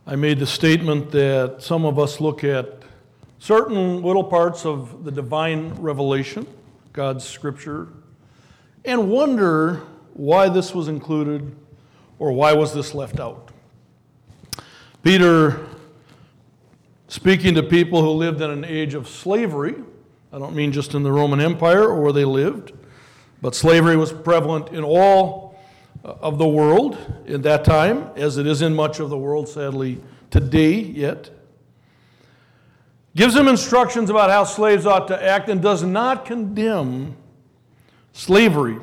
I made the statement that some of us look at certain little parts of the divine revelation, God's scripture, and wonder why this was included or why was this left out. Peter, speaking to people who lived in an age of slavery, I don't mean just in the Roman Empire or where they lived, but slavery was prevalent in all of the world in that time, as it is in much of the world, sadly, today yet. Gives them instructions about how slaves ought to act and does not condemn slavery.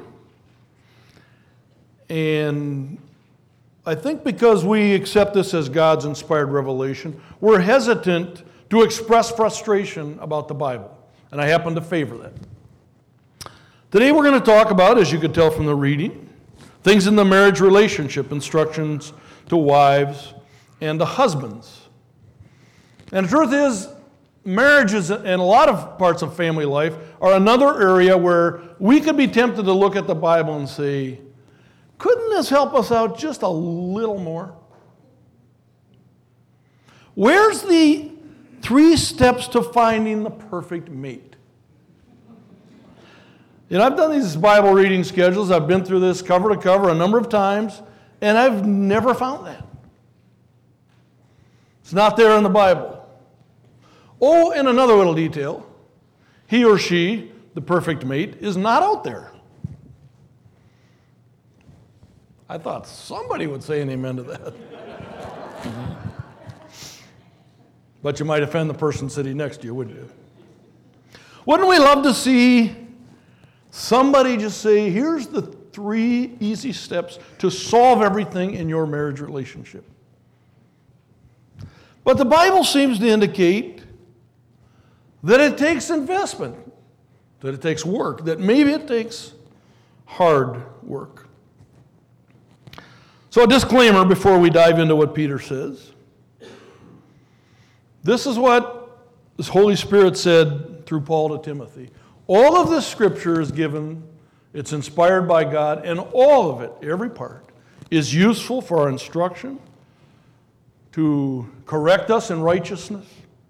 And I think because we accept this as God's inspired revelation, we're hesitant to express frustration about the Bible. And I happen to favor that. Today we're going to talk about, as you could tell from the reading, things in the marriage relationship, instructions to wives and to husbands. And the truth is, marriages and a lot of parts of family life are another area where we could be tempted to look at the Bible and say, couldn't this help us out just a little more? Where's the 3 steps to finding the perfect mate? You know, I've done these Bible reading schedules. I've been through this cover to cover a number of times, and I've never found that. It's not there in the Bible. Oh, and another little detail. He or she, the perfect mate, is not out there. I thought somebody would say an amen to that. But you might offend the person sitting next to you, wouldn't you? Wouldn't we love to see somebody just say, here's the 3 easy steps to solve everything in your marriage relationship? But the Bible seems to indicate that it takes investment, that it takes work, that maybe it takes hard work. So a disclaimer before we dive into what Peter says. This is what the Holy Spirit said through Paul to Timothy. All of this scripture is given, it's inspired by God, and all of it, every part, is useful for our instruction, to correct us in righteousness.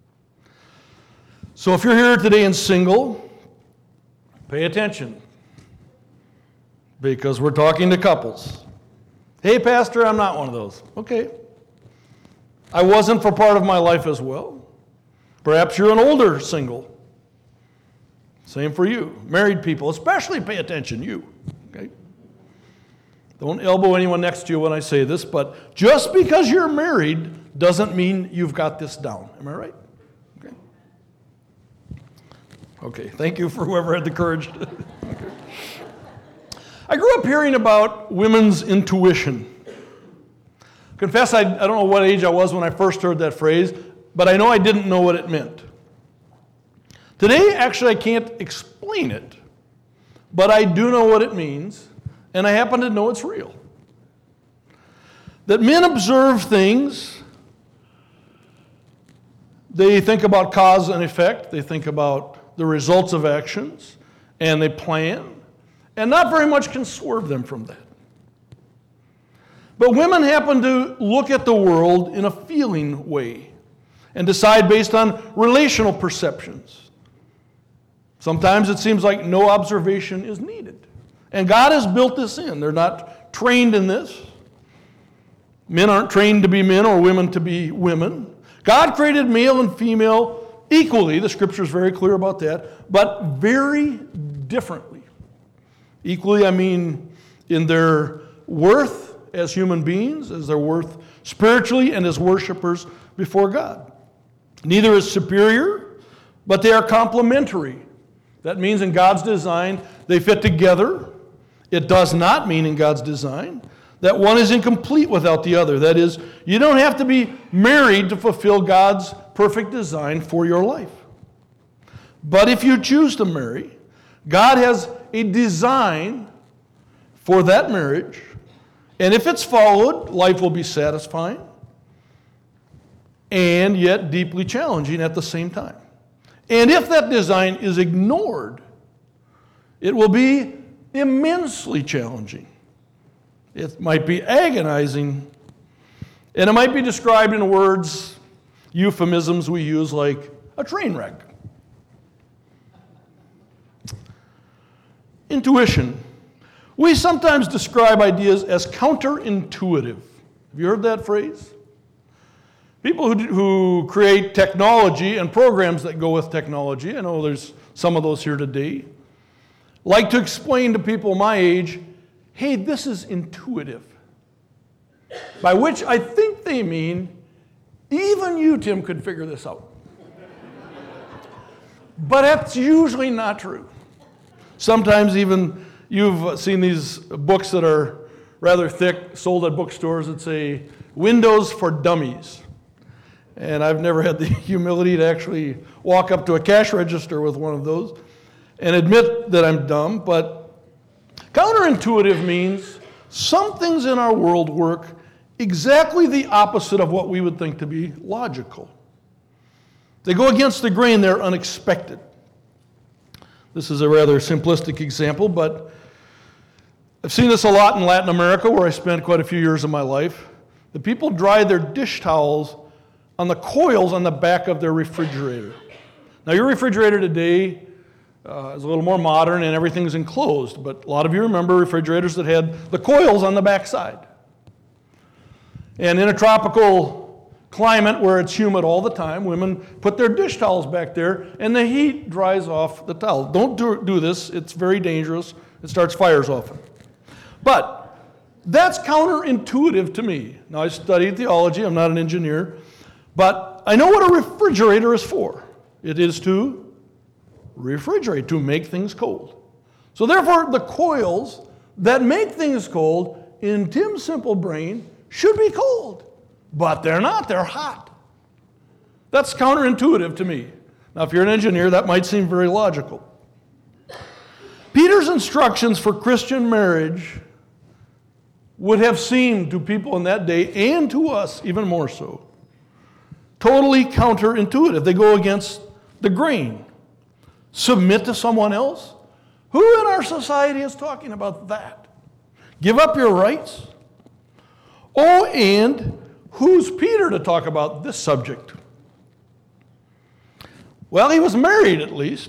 So if you're here today and single, pay attention, because we're talking to couples. Hey, Pastor, I'm not one of those. Okay. I wasn't for part of my life as well. Perhaps you're an older single. Same for you. Married people, especially pay attention, you. Okay? Don't elbow anyone next to you when I say this, but just because you're married doesn't mean you've got this down. Am I right? Okay. Okay, thank you for whoever had the courage. Okay. I grew up hearing about women's intuition. Confess, I don't know what age I was when I first heard that phrase, but I know I didn't know what it meant. Today, actually, I can't explain it, but I do know what it means, and I happen to know it's real. That men observe things, they think about cause and effect, they think about the results of actions, and they plan, and not very much can swerve them from that. But women happen to look at the world in a feeling way and decide based on relational perceptions. Sometimes it seems like no observation is needed. And God has built this in. They're not trained in this. Men aren't trained to be men or women to be women. God created male and female equally. The Scripture is very clear about that, but very differently. Equally, I mean in their worth as human beings, as their worth spiritually, and as worshipers before God. Neither is superior, but they are complementary. That means in God's design, they fit together. It does not mean in God's design that one is incomplete without the other. That is, you don't have to be married to fulfill God's perfect design for your life. But if you choose to marry, God has a design for that marriage, and if it's followed, life will be satisfying and yet deeply challenging at the same time. And if that design is ignored, it will be immensely challenging. It might be agonizing And it might be described in words, euphemisms we use like a train wreck. Intuition. We sometimes describe ideas as counterintuitive. Have you heard that phrase? People who create technology and programs that go with technology, I know there's some of those here today, like to explain to people my age, hey, this is intuitive. By which I think they mean, even you, Tim, could figure this out. But that's usually not true. Sometimes even you've seen these books that are rather thick, sold at bookstores that say, Windows for Dummies. And I've never had the humility to actually walk up to a cash register with one of those and admit that I'm dumb, but counterintuitive means some things in our world work exactly the opposite of what we would think to be logical. They go against the grain, they're unexpected. This is a rather simplistic example, but I've seen this a lot in Latin America, where I spent quite a few years of my life. The people dry their dish towels on the coils on the back of their refrigerator. Now, your refrigerator today is a little more modern and everything's enclosed, but a lot of you remember refrigerators that had the coils on the back side. And in a tropical climate where it's humid all the time, women put their dish towels back there and the heat dries off the towel. Don't do this, it's very dangerous. It starts fires often. But that's counterintuitive to me. Now, I studied theology, I'm not an engineer, but I know what a refrigerator is for. It is to refrigerate, to make things cold. So therefore, the coils that make things cold, in Tim's simple brain, should be cold. But they're not, they're hot. That's counterintuitive to me. Now, if you're an engineer, that might seem very logical. Peter's instructions for Christian marriage would have seemed to people in that day, and to us even more so, totally counterintuitive. They go against the grain. Submit to someone else? Who in our society is talking about that? Give up your rights? Oh, and who's Peter to talk about this subject? Well, he was married at least.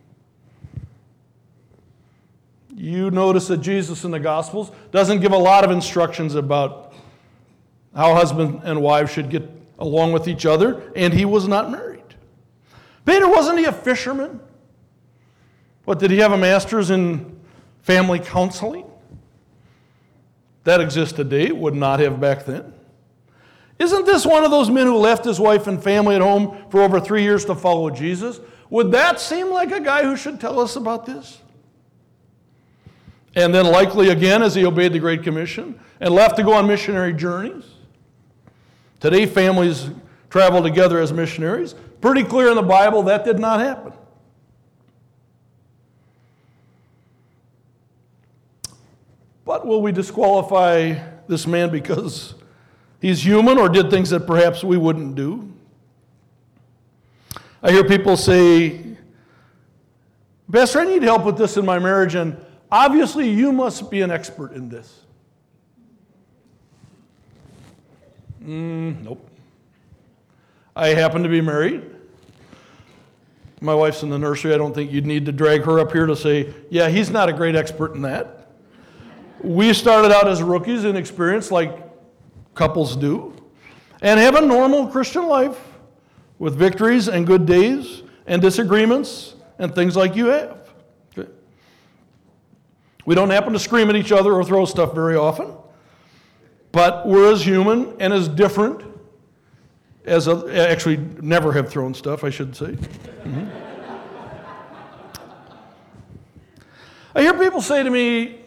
You notice that Jesus in the Gospels doesn't give a lot of instructions about how husband and wife should get along with each other, and he was not married. Peter, wasn't he a fisherman? What, did he have a master's in family counseling? That exists today, would not have back then. Isn't this one of those men who left his wife and family at home for over 3 years to follow Jesus? Would that seem like a guy who should tell us about this? And then likely again, as he obeyed the Great Commission and left to go on missionary journeys. Today, families travel together as missionaries. Pretty clear in the Bible that did not happen. But will we disqualify this man because he's human or did things that perhaps we wouldn't do? I hear people say, Pastor, I need help with this in my marriage, and obviously you must be an expert in this. Nope. I happen to be married. My wife's in the nursery. I don't think you'd need to drag her up here to say, yeah, he's not a great expert in that. We started out as rookies in experience like couples do, and have a normal Christian life with victories and good days and disagreements and things like you have. Okay? We don't happen to scream at each other or throw stuff very often, but we're as human and as different as actually never have thrown stuff, I should say. Mm-hmm. I hear people say to me,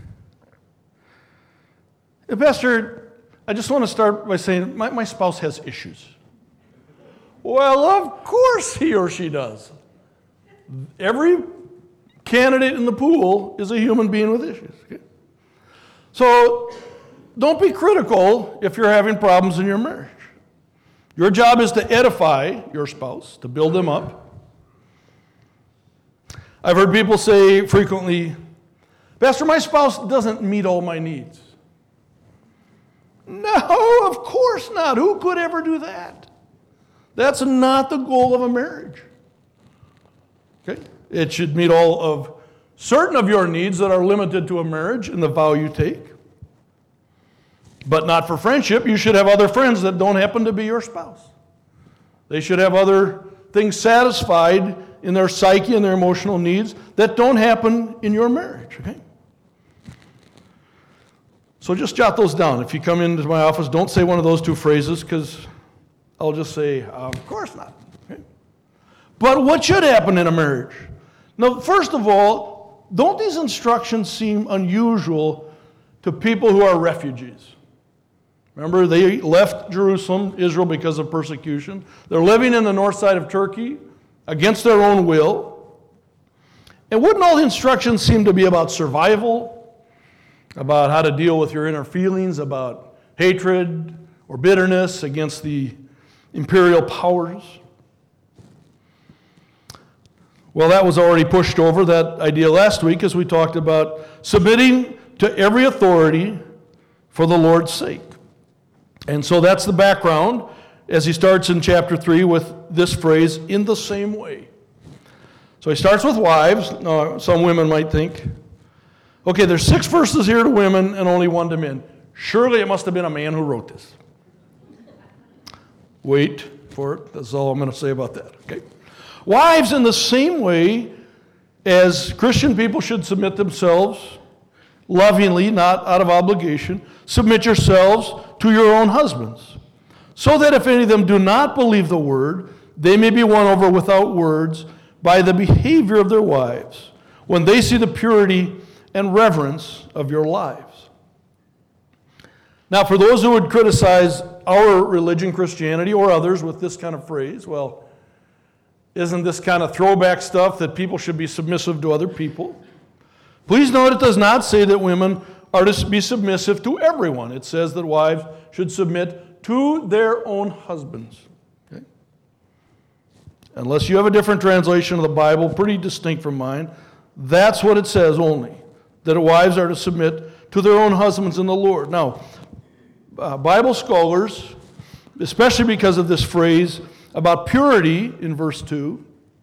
hey, Pastor, I just want to start by saying my spouse has issues. Well, of course he or she does. Every candidate in the pool is a human being with issues. Okay? So don't be critical if you're having problems in your marriage. Your job is to edify your spouse, to build them up. I've heard people say frequently, Pastor, my spouse doesn't meet all my needs. No, of course not. Who could ever do that? That's not the goal of a marriage. Okay? It should meet all of certain of your needs that are limited to a marriage and the vow you take. But not for friendship. You should have other friends that don't happen to be your spouse. They should have other things satisfied in their psyche and their emotional needs that don't happen in your marriage. Okay? So just jot those down. If you come into my office, don't say one of those two phrases, because I'll just say, of course not. Okay? But what should happen in a marriage? Now, first of all, don't these instructions seem unusual to people who are refugees? Remember, they left Jerusalem, Israel, because of persecution. They're living in the north side of Turkey against their own will. And wouldn't all the instructions seem to be about survival, about how to deal with your inner feelings, about hatred or bitterness against the imperial powers? Well, that was already pushed over, that idea, last week, as we talked about submitting to every authority for the Lord's sake. And so that's the background as he starts in chapter 3 with this phrase, in the same way. So he starts with wives. Now, some women might think, okay, there's 6 verses here to women and only 1 to men. Surely it must have been a man who wrote this. Wait for it. That's all I'm going to say about that. Okay. Wives, in the same way as Christian people should submit themselves lovingly, not out of obligation, submit yourselves to your own husbands, so that if any of them do not believe the word, they may be won over without words by the behavior of their wives, when they see the purity and reverence of your lives. Now, for those who would criticize our religion, Christianity, or others with this kind of phrase, well, isn't this kind of throwback stuff that people should be submissive to other people? Please note it does not say that women are to be submissive to everyone. It says that wives should submit to their own husbands. Okay? Unless you have a different translation of the Bible, pretty distinct from mine, that's what it says only, that wives are to submit to their own husbands in the Lord. Now, Bible scholars, especially because of this phrase about purity in verse 2,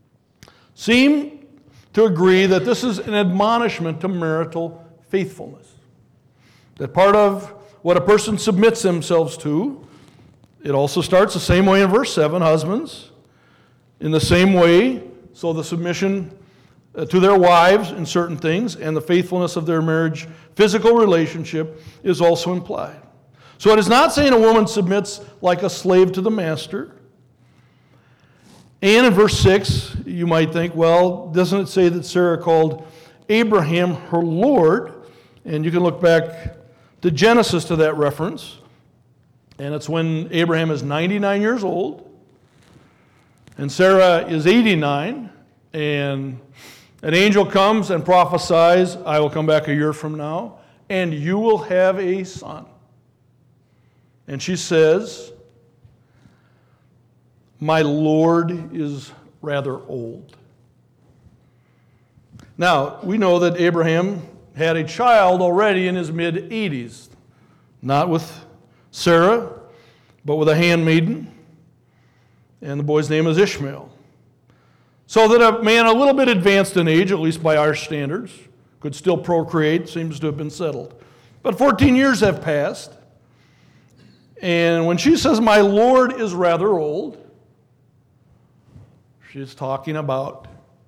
seem to agree that this is an admonishment to marital faithfulness. That part of what a person submits themselves to, it also starts the same way in verse 7, husbands, in the same way, so the submission to their wives in certain things and the faithfulness of their marriage, physical relationship, is also implied. So it is not saying a woman submits like a slave to the master. And in verse 6, you might think, well, doesn't it say that Sarah called Abraham her Lord? And you can look back to Genesis to that reference. And it's when Abraham is 99 years old, and Sarah is 89, and an angel comes and prophesies, I will come back a year from now, and you will have a son. And she says, my Lord is rather old. Now, we know that Abraham had a child already in his mid-80s, not with Sarah, but with a handmaiden, and the boy's name is Ishmael. So that a man a little bit advanced in age, at least by our standards, could still procreate, seems to have been settled. But 14 years have passed, and when she says, my Lord is rather old, she's talking about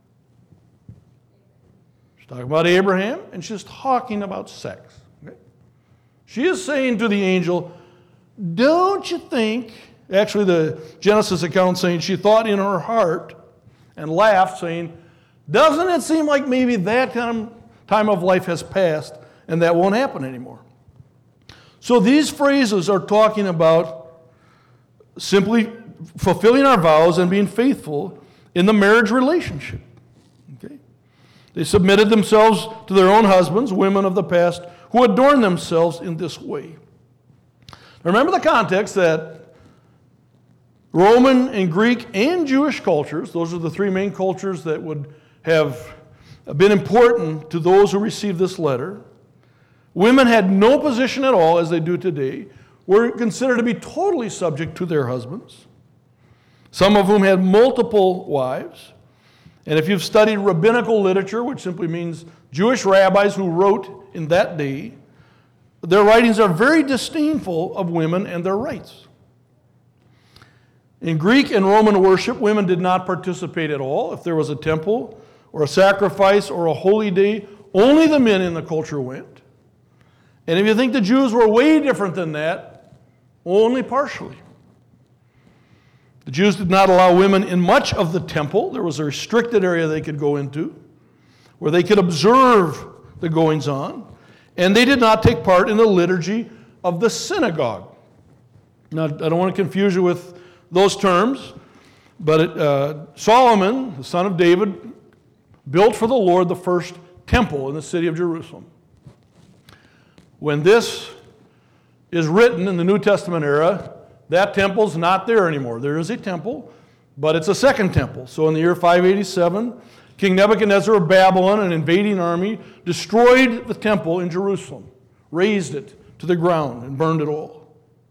Abraham, and she's talking about sex. Okay? She is saying to the angel, don't you think, actually the Genesis account saying she thought in her heart and laughed, saying, doesn't it seem like maybe that time of life has passed and that won't happen anymore? So these phrases are talking about simply fulfilling our vows and being faithful in the marriage relationship. Okay? They submitted themselves to their own husbands, women of the past, who adorned themselves in this way. Remember the context that Roman and Greek and Jewish cultures, those are the 3 main cultures that would have been important to those who received this letter. Women had no position at all, as they do today. were considered to be totally subject to their husbands, some of whom had multiple wives. And if you've studied rabbinical literature, which simply means Jewish rabbis who wrote in that day, their writings are very disdainful of women and their rights. In Greek and Roman worship, women did not participate at all. If there was a temple or a sacrifice or a holy day, only the men in the culture went. And if you think the Jews were way different than that, only partially. The Jews did not allow women in much of the temple. There was a restricted area they could go into where they could observe the goings-on. And they did not take part in the liturgy of the synagogue. Now, I don't want to confuse you with those terms, but Solomon, the son of David, built for the Lord the first temple in the city of Jerusalem. When this is written in the New Testament era, that temple's not there anymore. There is a temple, but it's a second temple. So in the year 587, King Nebuchadnezzar of Babylon, an invading army, destroyed the temple in Jerusalem, razed it to the ground, and burned it all.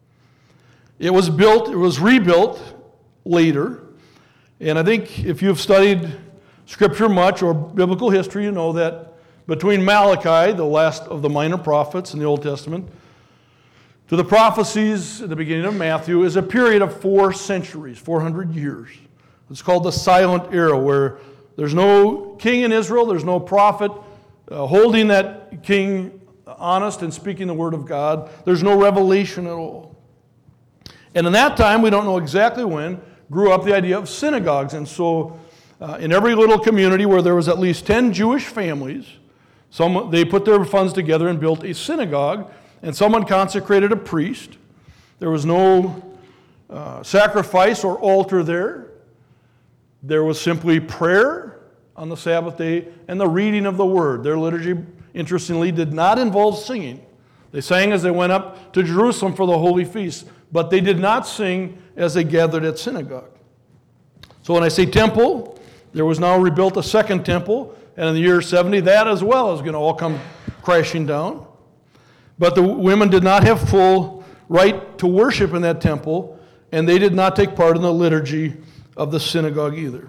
It was rebuilt later, and I think if you've studied Scripture much or biblical history, you know that between Malachi, the last of the minor prophets in the Old Testament, to the prophecies at the beginning of Matthew is a period of 4 centuries, 400 years. It's called the silent era, where there's no king in Israel, there's no prophet holding that king honest and speaking the word of God. There's no revelation at all. And in that time, we don't know exactly when, grew up the idea of synagogues. And so in every little community where there was at least 10 Jewish families, they put their funds together and built a synagogue, and someone consecrated a priest. There was no sacrifice or altar there. There was simply prayer on the Sabbath day and the reading of the word. Their liturgy, interestingly, did not involve singing. They sang as they went up to Jerusalem for the holy feast, but they did not sing as they gathered at synagogue. So when I say temple, there was now rebuilt a second temple, and in the year 70, that as well is going to all come crashing down. But the women did not have full right to worship in that temple, and they did not take part in the liturgy of the synagogue either.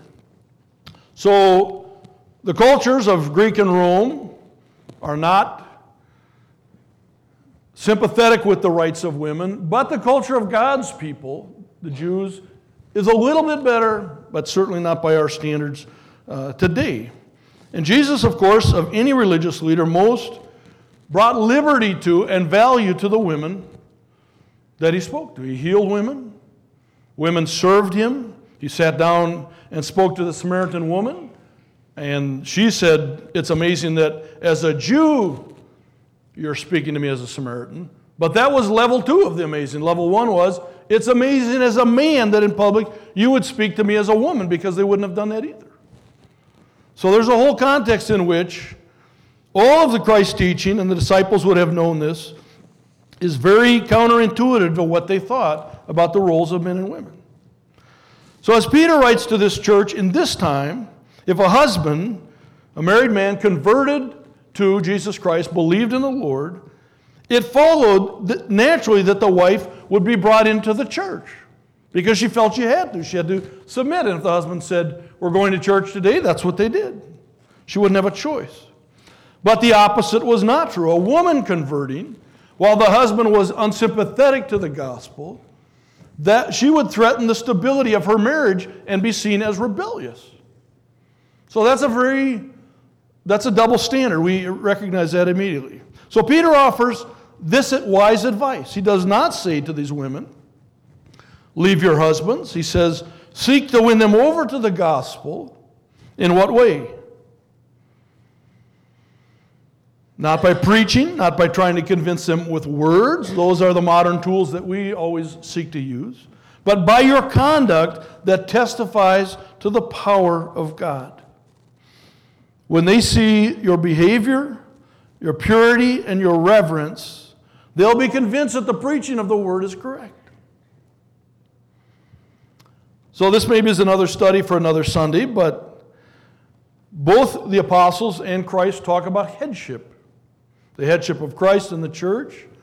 So the cultures of Greek and Rome are not sympathetic with the rights of women, but the culture of God's people, the Jews, is a little bit better, but certainly not by our standards today. And Jesus, of course, of any religious leader, most brought liberty to and value to the women that he spoke to. He healed women. Women served him. He sat down and spoke to the Samaritan woman, and she said, "It's amazing that as a Jew, you're speaking to me as a Samaritan." But that was level 2 of the amazing. Level 1 was, it's amazing as a man that in public you would speak to me as a woman, because they wouldn't have done that either. So there's a whole context in which all of the Christ teaching, and the disciples would have known this, is very counterintuitive to what they thought about the roles of men and women. So as Peter writes to this church in this time, if a husband, a married man, converted to Jesus Christ, believed in the Lord, it followed naturally that the wife would be brought into the church because she felt she had to. She had to submit. And if the husband said, "We're going to church today," that's what they did. She wouldn't have a choice. But the opposite was not true. A woman converting, while the husband was unsympathetic to the gospel, that she would threaten the stability of her marriage and be seen as rebellious. So that's a double standard. We recognize that immediately. So Peter offers this wise advice. He does not say to these women, "Leave your husbands." He says, "Seek to win them over to the gospel." In what way? Not by preaching, not by trying to convince them with words. Those are the modern tools that we always seek to use. But by your conduct that testifies to the power of God. When they see your behavior, your purity, and your reverence, they'll be convinced that the preaching of the word is correct. So this maybe is another study for another Sunday, but both the apostles and Christ talk about headship. The headship of Christ in the church,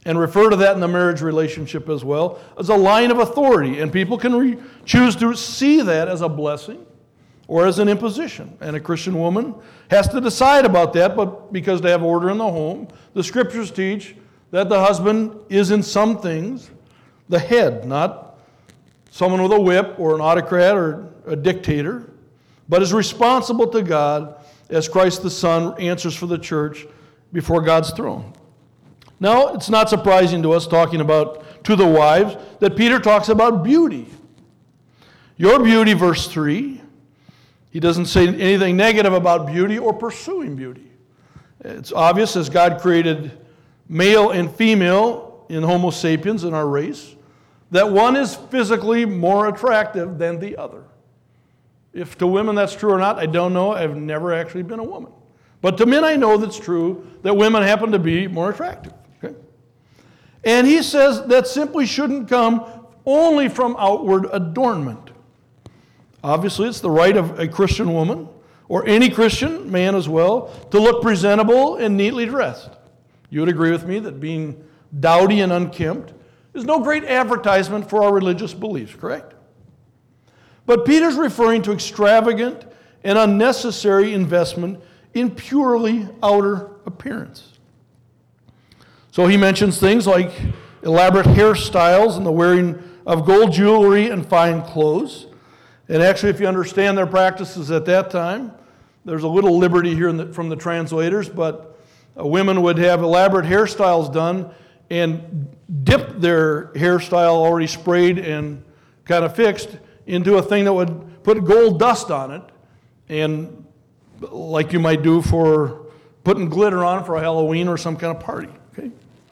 and refer to that in the marriage relationship as well, as a line of authority. And people can choose to see that as a blessing or as an imposition. And a Christian woman has to decide about that, but because they have order in the home, the Scriptures teach that the husband is in some things the head, not someone with a whip or an autocrat or a dictator, but is responsible to God as Christ the Son answers for the church before God's throne. Now, it's not surprising to us, talking about to the wives, that Peter talks about beauty. Your beauty, verse 3, he doesn't say anything negative about beauty or pursuing beauty. It's obvious, as God created male and female in Homo sapiens, in our race, that one is physically more attractive than the other. If to women that's true or not, I don't know. I've never actually been a woman. But to men, I know that's true, that women happen to be more attractive. Okay? And he says that simply shouldn't come only from outward adornment. Obviously, it's the right of a Christian woman, or any Christian man as well, to look presentable and neatly dressed. You would agree with me that being dowdy and unkempt is no great advertisement for our religious beliefs, correct? But Peter's referring to extravagant and unnecessary investment in purely outer appearance. So he mentions things like elaborate hairstyles and the wearing of gold jewelry and fine clothes. And actually, if you understand their practices at that time, there's a little liberty here from the translators, but women would have elaborate hairstyles done and dip their hairstyle already sprayed and kind of fixed into a thing that would put gold dust on it, and like you might do for putting glitter on for a Halloween or some kind of party. Okay.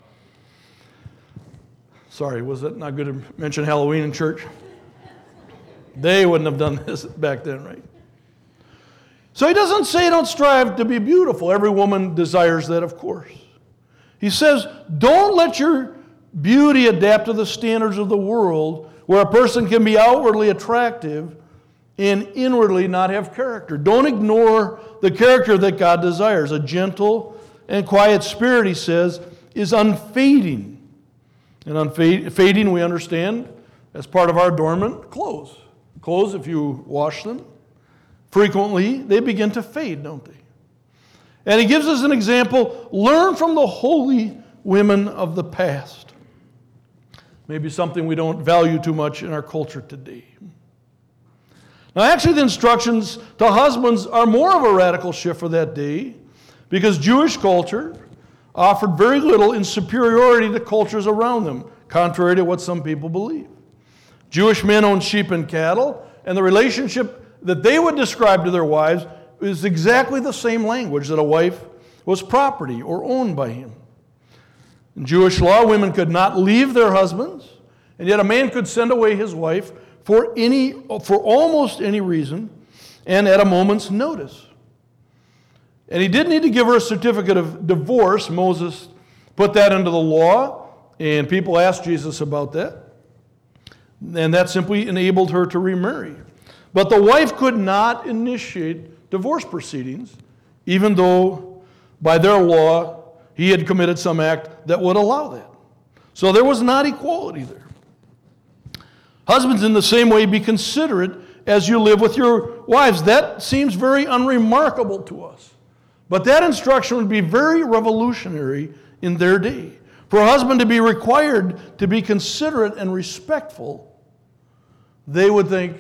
Sorry, was it not good to mention Halloween in church? They wouldn't have done this back then, right? So he doesn't say don't strive to be beautiful. Every woman desires that, of course. He says, don't let your beauty adapt to the standards of the world, where a person can be outwardly attractive and inwardly not have character. Don't ignore the character that God desires. A gentle and quiet spirit, he says, is unfading. And unfading, we understand, as part of our adornment, clothes. Clothes, if you wash them frequently, they begin to fade, don't they? And he gives us an example. Learn from the holy women of the past. Maybe something we don't value too much in our culture today. Now, actually, the instructions to husbands are more of a radical shift for that day, because Jewish culture offered very little in superiority to cultures around them, contrary to what some people believe. Jewish men owned sheep and cattle, and the relationship that they would describe to their wives is exactly the same language, that a wife was property or owned by him. In Jewish law, women could not leave their husbands, and yet a man could send away his wife for almost any reason and at a moment's notice. And he didn't need to give her a certificate of divorce. Moses put that into the law, and people asked Jesus about that. And that simply enabled her to remarry. But the wife could not initiate divorce proceedings, even though by their law he had committed some act that would allow that. So there was not equality there. Husbands, in the same way, be considerate as you live with your wives. That seems very unremarkable to us. But that instruction would be very revolutionary in their day. For a husband to be required to be considerate and respectful, they would think,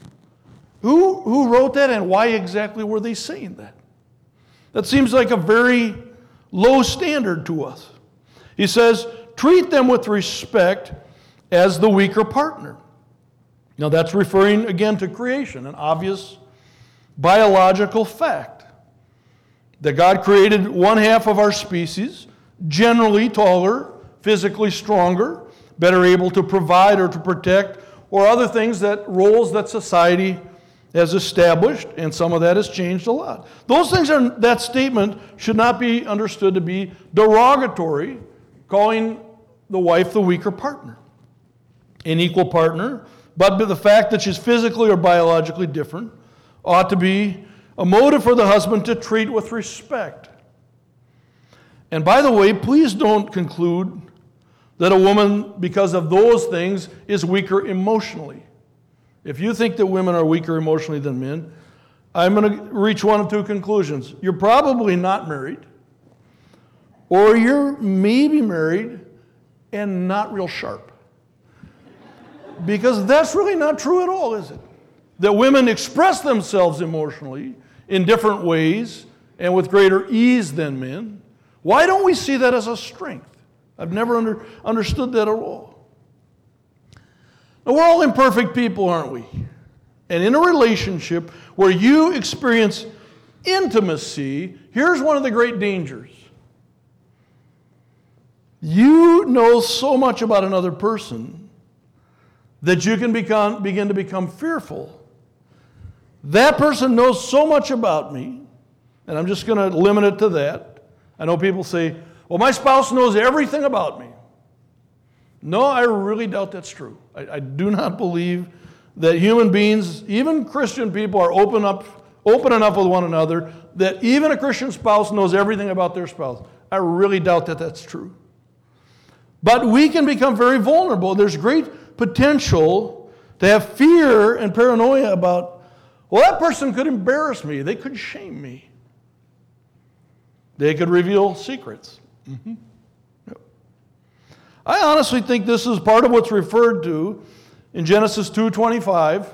who wrote that and why exactly were they saying that? That seems like a very low standard to us. He says, treat them with respect as the weaker partner. Now that's referring again to creation, an obvious biological fact. That God created one half of our species, generally taller, physically stronger, better able to provide or to protect, or other things, that roles that society has established, and some of that has changed a lot. Those things that statement should not be understood to be derogatory, calling the wife the weaker partner. An equal partner, but the fact that she's physically or biologically different ought to be a motive for the husband to treat with respect. And by the way, please don't conclude that a woman, because of those things, is weaker emotionally. If you think that women are weaker emotionally than men, I'm going to reach one of two conclusions. You're probably not married, or you're maybe married and not real sharp. Because that's really not true at all, is it? That women express themselves emotionally in different ways and with greater ease than men. Why don't we see that as a strength? I've never understood that at all. Now, we're all imperfect people, aren't we? And in a relationship where you experience intimacy, here's one of the great dangers. You know so much about another person that you can begin to become fearful. That person knows so much about me, and I'm just going to limit it to that. I know people say, well, my spouse knows everything about me. No, I really doubt that's true. I do not believe that human beings, even Christian people, are open enough with one another that even a Christian spouse knows everything about their spouse. I really doubt that that's true. But we can become very vulnerable. There's great potential to have fear and paranoia about, well, that person could embarrass me. They could shame me. They could reveal secrets. Mm-hmm. Yep. I honestly think this is part of what's referred to in Genesis 2:25,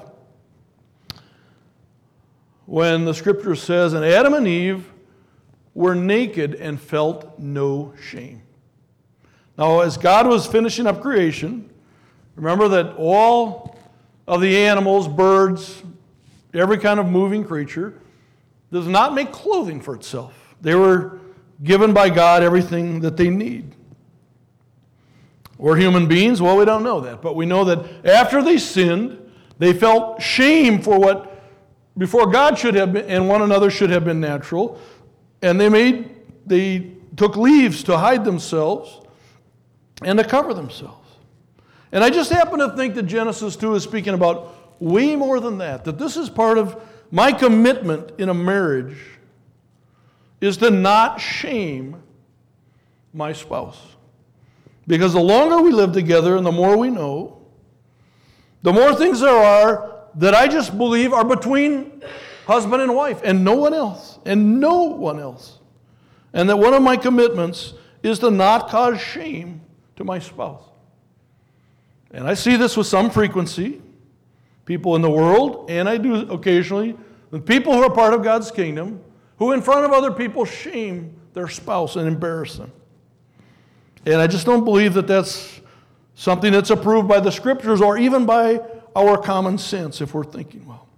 when the scripture says, and Adam and Eve were naked and felt no shame. Now, as God was finishing up creation, remember that all of the animals, birds, every kind of moving creature, does not make clothing for itself. They were given by God everything that they need. We're human beings? Well, we don't know that. But we know that after they sinned, they felt shame for what before God should have been and one another should have been natural. And they took leaves to hide themselves and to cover themselves. And I just happen to think that Genesis 2 is speaking about way more than that. That this is part of my commitment in a marriage is to not shame my spouse. Because the longer we live together and the more we know, the more things there are that I just believe are between husband and wife and no one else. And no one else. And that one of my commitments is to not cause shame to my spouse. And I see this with some frequency. People in the world, and I do occasionally, the people who are part of God's kingdom, who in front of other people shame their spouse and embarrass them. And I just don't believe that that's something that's approved by the scriptures or even by our common sense if we're thinking well.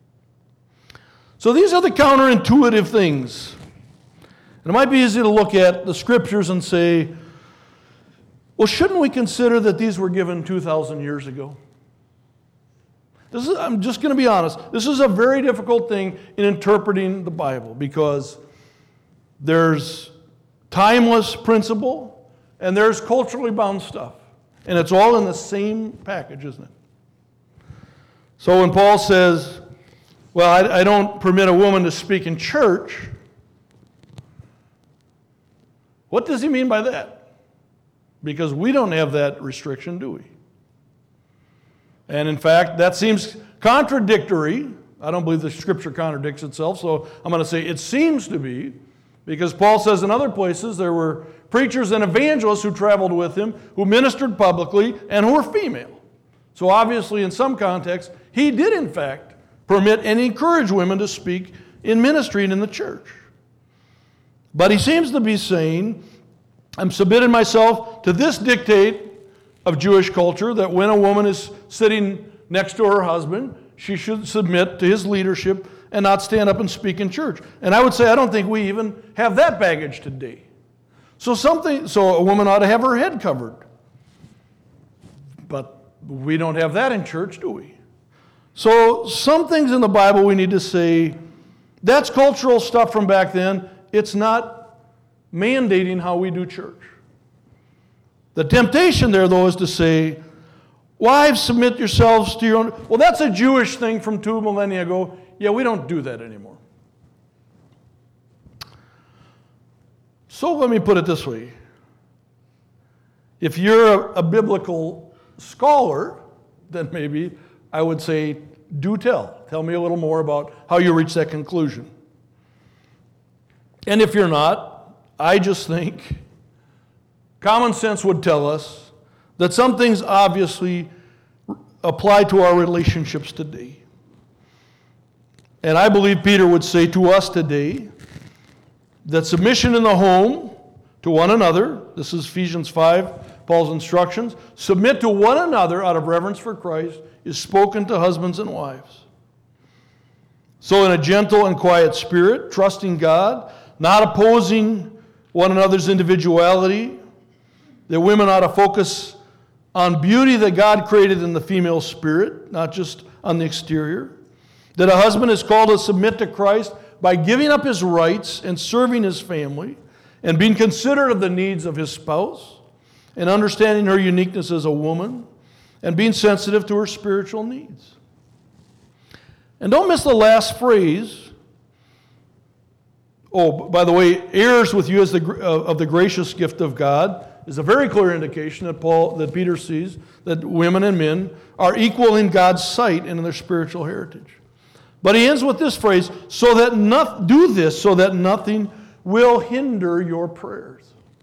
So these are the counterintuitive things. And it might be easy to look at the scriptures and say, well, shouldn't we consider that these were given 2,000 years ago? I'm just going to be honest. This is a very difficult thing in interpreting the Bible because there's timeless principle and there's culturally bound stuff. And it's all in the same package, isn't it? So when Paul says, well, I don't permit a woman to speak in church, what does he mean by that? Because we don't have that restriction, do we? And in fact, that seems contradictory. I don't believe the scripture contradicts itself, so I'm going to say it seems to be, because Paul says in other places there were preachers and evangelists who traveled with him, who ministered publicly, and who were female. So obviously, in some context, he did in fact permit and encourage women to speak in ministry and in the church. But he seems to be saying, I'm submitting myself to this dictate of Jewish culture that when a woman is sitting next to her husband, she should submit to his leadership and not stand up and speak in church. And I would say I don't think we even have that baggage today. So a woman ought to have her head covered. But we don't have that in church, do we? So some things in the Bible we need to say, that's cultural stuff from back then. It's not mandating how we do church. The temptation there, though, is to say, wives, submit yourselves to your own. Well, that's a Jewish thing from 2 millennia ago. Yeah, we don't do that anymore. So let me put it this way. If you're a biblical scholar, then maybe I would say, do tell. Tell me a little more about how you reach that conclusion. And if you're not, I just think common sense would tell us that some things obviously apply to our relationships today. And I believe Peter would say to us today that submission in the home to one another, this is Ephesians 5, Paul's instructions, submit to one another out of reverence for Christ, is spoken to husbands and wives. So in a gentle and quiet spirit, trusting God, not opposing one another's individuality, that women ought to focus on beauty that God created in the female spirit, not just on the exterior. That a husband is called to submit to Christ by giving up his rights and serving his family and being considerate of the needs of his spouse and understanding her uniqueness as a woman and being sensitive to her spiritual needs. And don't miss the last phrase. Oh, by the way, heirs with you as of the gracious gift of God is a very clear indication that Peter sees that women and men are equal in God's sight and in their spiritual heritage. But he ends with this phrase, do this so that nothing will hinder your prayers.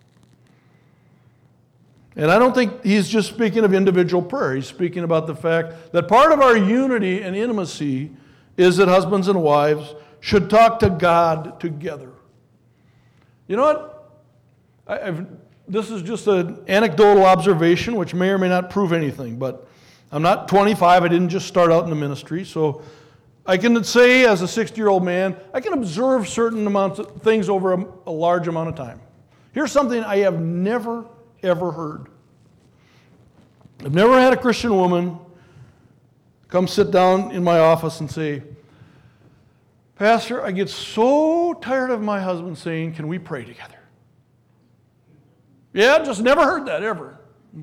And I don't think he's just speaking of individual prayer. He's speaking about the fact that part of our unity and intimacy is that husbands and wives should talk to God together. You know what? This is just an anecdotal observation, which may or may not prove anything, but I'm not 25. I didn't just start out in the ministry, so I can say as a 60-year-old man, I can observe certain amounts of things over a large amount of time. Here's something I have never, ever heard. I've never had a Christian woman come sit down in my office and say, Pastor, I get so tired of my husband saying, can we pray together? Yeah, just never heard that, ever.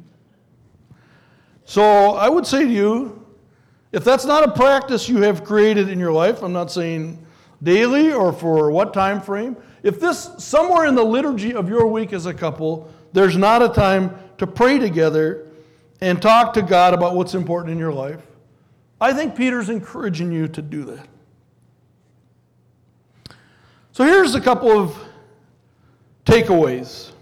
So I would say to you, if that's not a practice you have created in your life, I'm not saying daily or for what time frame, if this, somewhere in the liturgy of your week as a couple, there's not a time to pray together and talk to God about what's important in your life, I think Peter's encouraging you to do that. So here's a couple of takeaways.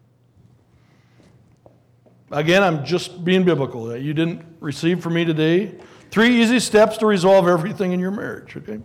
Again, I'm just being biblical. That you didn't receive from me today. 3 easy steps to resolve everything in your marriage, okay?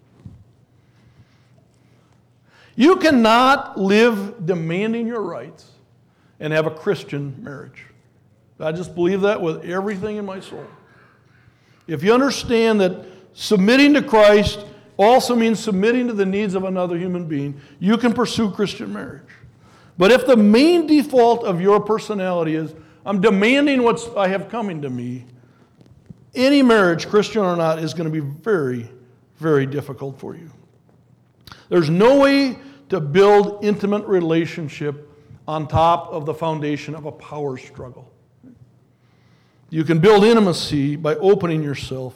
You cannot live demanding your rights and have a Christian marriage. I just believe that with everything in my soul. If you understand that submitting to Christ also means submitting to the needs of another human being, you can pursue Christian marriage. But if the main default of your personality is, I'm demanding what I have coming to me, any marriage, Christian or not, is going to be very, very difficult for you. There's no way to build intimate relationship on top of the foundation of a power struggle. You can build intimacy by opening yourself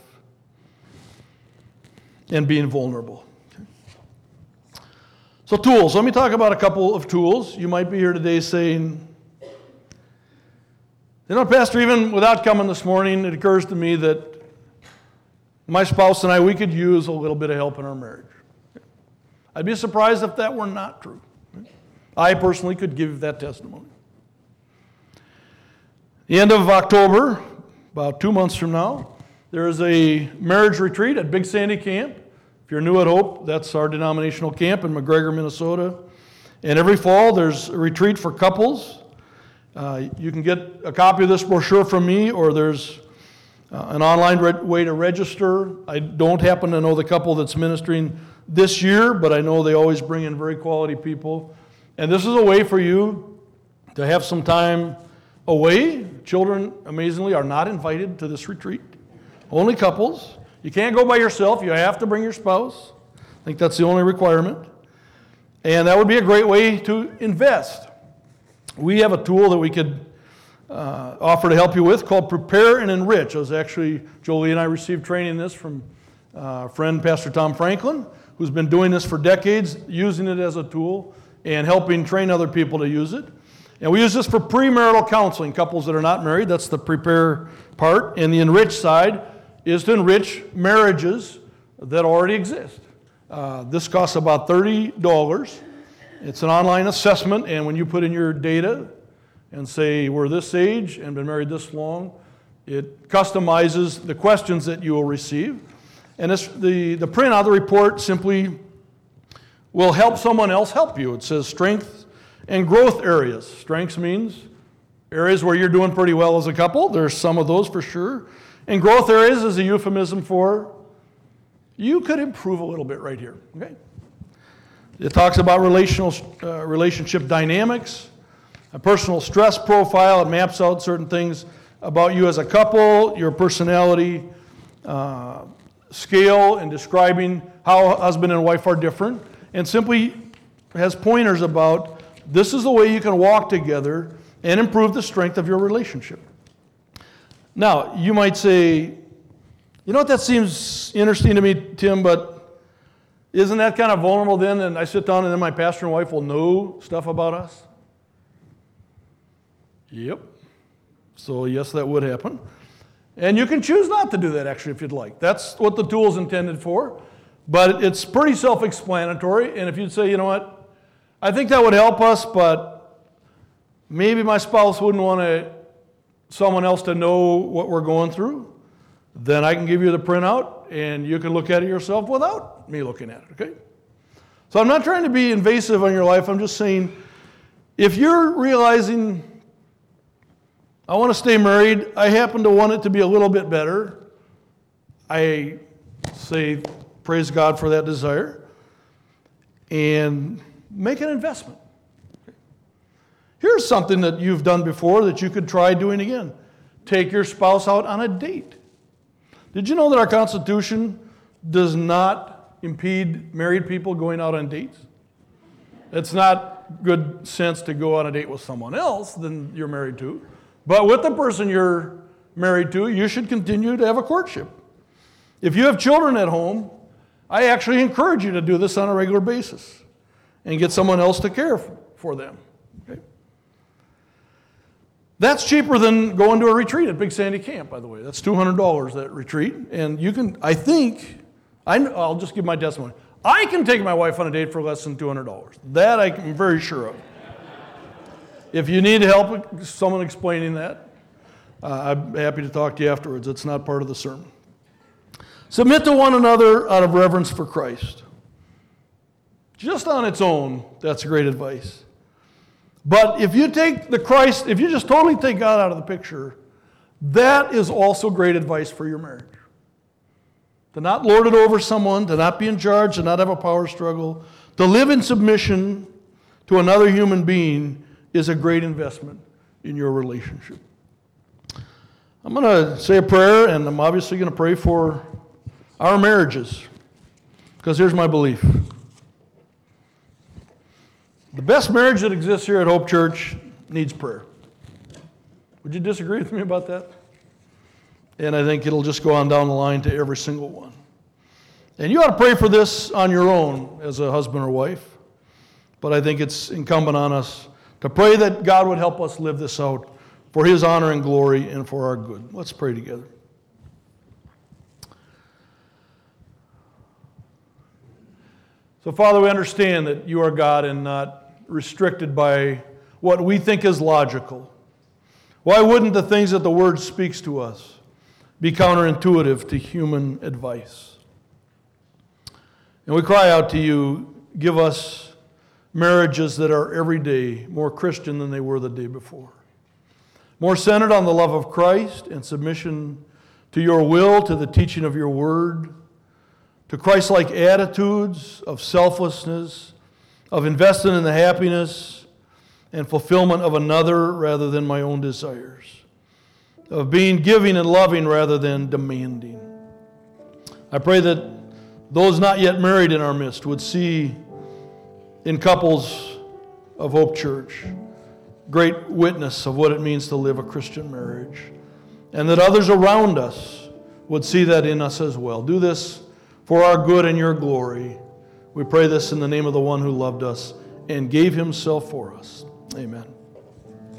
and being vulnerable. So tools. Let me talk about a couple of tools. You might be here today saying, you know, Pastor, even without coming this morning, it occurs to me that my spouse and I, we could use a little bit of help in our marriage. I'd be surprised if that were not true. I personally could give that testimony. The end of October, about 2 months from now, there is a marriage retreat at Big Sandy Camp. If you're new at Hope, that's our denominational camp in McGregor, Minnesota. And every fall, there's a retreat for couples. You can get a copy of this brochure from me, or there's an online way to register. I don't happen to know the couple that's ministering this year, but I know they always bring in very quality people. And this is a way for you to have some time away. Children, amazingly, are not invited to this retreat. Only couples. You can't go by yourself. You have to bring your spouse. I think that's the only requirement. And that would be a great way to invest. We have a tool that we could offer to help you with called Prepare and Enrich. It was actually, Jolie and I received training in this from a friend, Pastor Tom Franklin, who's been doing this for decades, using it as a tool and helping train other people to use it. And we use this for premarital counseling, couples that are not married. That's the prepare part. And the enrich side is to enrich marriages that already exist. This costs about $30. It's an online assessment, and when you put in your data and say we're this age and been married this long, it customizes the questions that you will receive. And the printout, the report, simply will help someone else help you. It says strengths and growth areas. Strengths means areas where you're doing pretty well as a couple. There's some of those for sure. And growth areas is a euphemism for you could improve a little bit right here. Okay? It talks about relationship dynamics, a personal stress profile. It maps out certain things about you as a couple, your personality scale, and describing how husband and wife are different, and simply has pointers about this is the way you can walk together and improve the strength of your relationship. Now, you might say, you know what, that seems interesting to me, Tim, but isn't that kind of vulnerable then? And I sit down and then my pastor and wife will know stuff about us? Yep. So yes, that would happen. And you can choose not to do that actually if you'd like. That's what the tool is intended for. But it's pretty self-explanatory. And if you'd say, you know what, I think that would help us, but maybe my spouse wouldn't want someone else to know what we're going through, then I can give you the printout and you can look at it yourself without me looking at it, okay? So I'm not trying to be invasive on your life. I'm just saying, if you're realizing, I want to stay married, I happen to want it to be a little bit better, I say, praise God for that desire, and make an investment. Here's something that you've done before that you could try doing again. Take your spouse out on a date. Did you know that our Constitution does not impede married people going out on dates? It's not good sense to go on a date with someone else than you're married to. But with the person you're married to, you should continue to have a courtship. If you have children at home, I actually encourage you to do this on a regular basis and get someone else to care for them. Okay? That's cheaper than going to a retreat at Big Sandy Camp, by the way. That's $200, that retreat. And you can, I'll just give my testimony. I can take my wife on a date for less than $200. That I'm very sure of. If you need help, someone explaining that, I'm happy to talk to you afterwards. It's not part of the sermon. Submit to one another out of reverence for Christ. Just on its own, that's great advice. But if you take if you just totally take God out of the picture, that is also great advice for your marriage. To not lord it over someone, to not be in charge, to not have a power struggle, to live in submission to another human being is a great investment in your relationship. I'm going to say a prayer, and I'm obviously going to pray for our marriages, because here's my belief. The best marriage that exists here at Hope Church needs prayer. Would you disagree with me about that? And I think it'll just go on down the line to every single one. And you ought to pray for this on your own as a husband or wife. But I think it's incumbent on us to pray that God would help us live this out for His honor and glory and for our good. Let's pray together. So, Father, we understand that you are God and not restricted by what we think is logical. Why wouldn't the things that the Word speaks to us be counterintuitive to human advice? And we cry out to you, give us marriages that are every day more Christian than they were the day before. More centered on the love of Christ and submission to your will, to the teaching of your Word, to Christ-like attitudes of selflessness, of investing in the happiness and fulfillment of another rather than my own desires, of being giving and loving rather than demanding. I pray that those not yet married in our midst would see in couples of Hope Church great witness of what it means to live a Christian marriage, and that others around us would see that in us as well. Do this for our good and your glory. We pray this in the name of the one who loved us and gave himself for us. Amen.